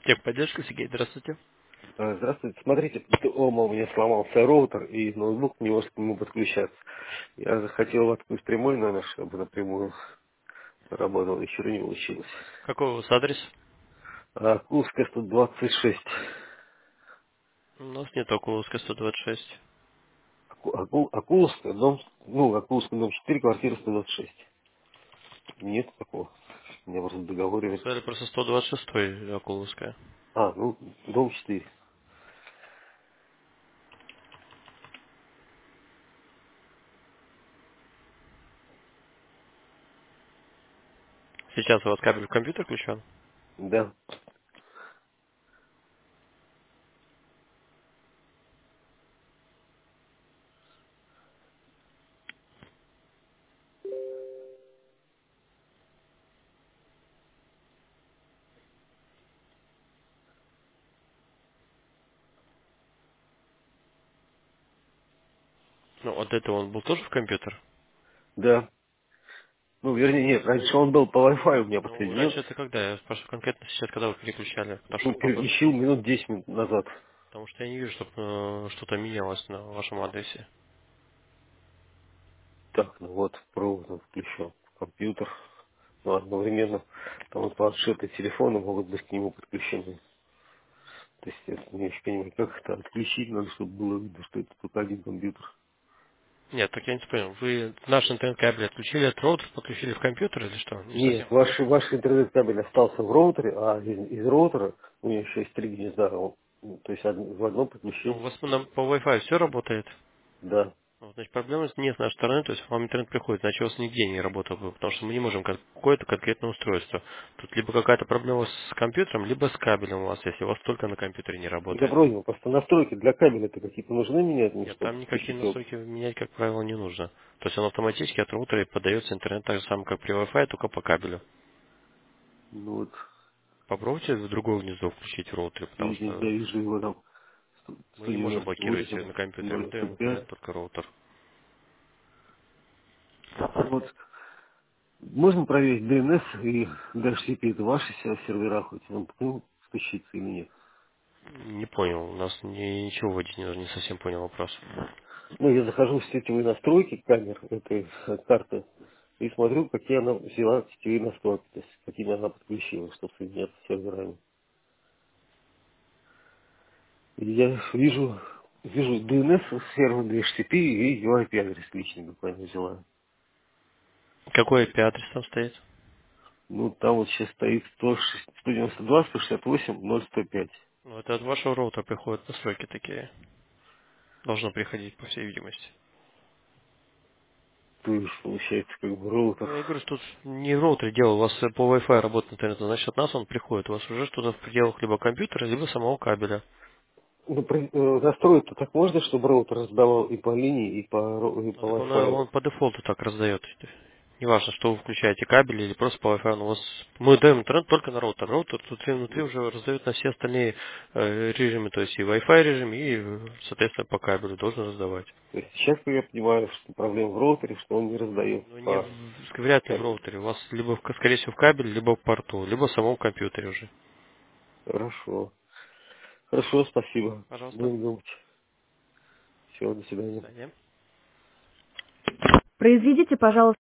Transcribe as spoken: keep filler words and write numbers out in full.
Техподдержка, Сергей, здравствуйте. А, Здравствуйте. Смотрите, дома у меня сломался роутер, и ноутбук не может к нему подключаться. Я захотел воткнуть прямой номер, чтобы напрямую работал, еще не получилось. Какой у вас адрес? А Курская сто двадцать шесть. У нас нет Окуловска сто двадцать шесть. Аку- Аку- Акуловская, дом, ну, Акуловская, дом четыре, квартира сто двадцать шесть. Нет такого. У меня просто в договоре Вы сказали написано. просто сто двадцать шесть Окуловская. А, ну, дом четыре. Сейчас у вас кабель в компьютер включен? Да. Ну, вот это он был тоже в компьютер? Да. Ну, вернее, нет, раньше он был по Wi-Fi у меня Ну, раньше подсоединился. это когда? Я спрашиваю конкретно сейчас, когда вы переключали. Потому Ну, что, по- переключил минут десять минут назад. потому что я не вижу, чтобы что-то менялось на вашем адресе. Так, ну вот, провод он включен в компьютер. Но одновременно там и планшет, и телефоны могут быть к нему подключены. То есть я не очень понимаю, как это отключить, надо, чтобы было видно, что это только один компьютер. Нет, так я не понял. Вы наш интернет-кабель отключили от роутера, подключили в компьютер или что? Не Нет, совсем. ваш, ваш интернет-кабель остался в роутере, а из, из роутера у меня еще есть три гнезда. Он, ну, то есть од- в одно Ну, подключил, у вас на- по Wi-Fi все работает? да. Вот, значит, проблема нет с нашей стороны, то есть вам интернет приходит, значит, у вас нигде не работал бы, потому что мы не можем как- какое-то конкретное устройство. Тут либо какая-то проблема с компьютером, либо с кабелем у вас, если у вас только на компьютере не Я работает. понял, просто настройки для кабеля-то какие-то нужны менять, мне, Нет, чтобы там никакие подключить его. настройки менять, как правило, не нужно. То есть он автоматически от роутера подается интернет так же самое, как при Wi-Fi, только по кабелю. Ну вот, Попробуйте в другое гнездо включить в роутере, потому три гнезда, что вижу его там мы не можем сто девяносто блокировать восемь, на компьютере, мы ноль сто даем пять. интернет только роутер. Вот. Можно проверить ди эн эс и ди эйч си пи, это ваши се- сервера, хоть он к нему стучится или нет. Не понял, у нас ни- ничего вводить не, не совсем понял вопрос. Ну, я захожу в сетевые настройки камер этой э, карты и смотрю, какие она взяла сетевые настройки, то есть какими она подключила, чтобы соединяться с серверами. И я вижу, вижу ди эн эс, сервер ди эйч си пи и ю ай пи-адрес личный, буквально взяла. Какой I P-адрес там стоит? Ну, там вот сейчас стоит сто девяносто два сто шестьдесят восемь ноль сто пять. Ну, это от вашего роутера приходят настройки такие. Должно приходить, по всей видимости. То есть, получается, как бы роутер. Ну, я говорю, что тут не роутер дело, у вас э, по Wi-Fi работает интернет, значит, от нас он приходит. У вас уже что-то в пределах либо компьютера, либо самого кабеля. Ну, при- э, настроить-то так можно, чтобы роутер раздавал и по линии, и по, ро- и Ну, по так он, э, Wi-Fi? он по дефолту так раздает. Неважно, что вы включаете, кабель или просто по Wi-Fi, но у вас мы даем интернет только на роутер. Роутер тут внутри уже раздает на все остальные э, режимы, то есть и Wi-Fi режим, и, э, соответственно, по кабелю должен раздавать. То есть сейчас я понимаю, что проблема в роутере, что он не раздает Ну, не по в, вряд ли в кабелю. роутере. У вас либо, в- скорее всего, в кабеле, либо в порту, либо в самом компьютере уже. Хорошо. Хорошо, спасибо. Пожалуйста. Будем думать. Все, до До свидания. свидания. Произведите, пожалуйста,